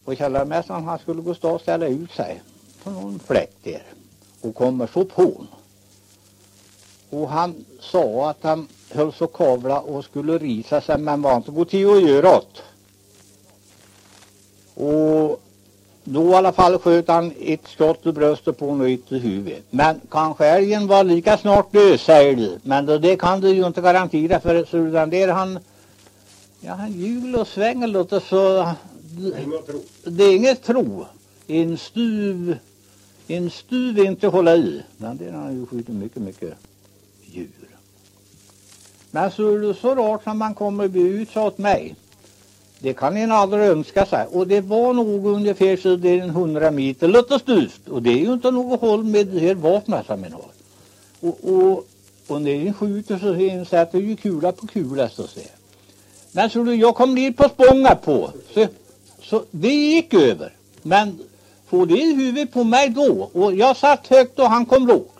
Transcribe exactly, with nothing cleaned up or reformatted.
Och källarmästaren han skulle gå stå och ställa ut sig på någon fläck där. Och kommer så på. Och han sa att han höll så kavla och skulle risa sig men var inte gå till att göra åt. Och då i alla fall sköt han ett skott i bröstet på och ett i huvudet. Men kanske älgen var lika snart död, säger du. Men då, det kan du ju inte garantera för så den där han ja han hjul och svänger lite så det är inget tro. En stuv en stuv inte hålla i. Men det har ju skjutit mycket mycket djur. Men så är det så rart som man kommer bli ut så åt mig. Det kan en aldrig önska sig. Och det var nog ungefär så det är en hundra meter lite stuvt. Och det är ju inte något håll med det här vapnet som man har. Och, och, och när en skjuter så en sätter ju kula på kula så att säga. Men så jag kom ner på spånga på. Så, så det gick över. Men får det i huvudet på mig då. Och jag satt högt och han kom lågt.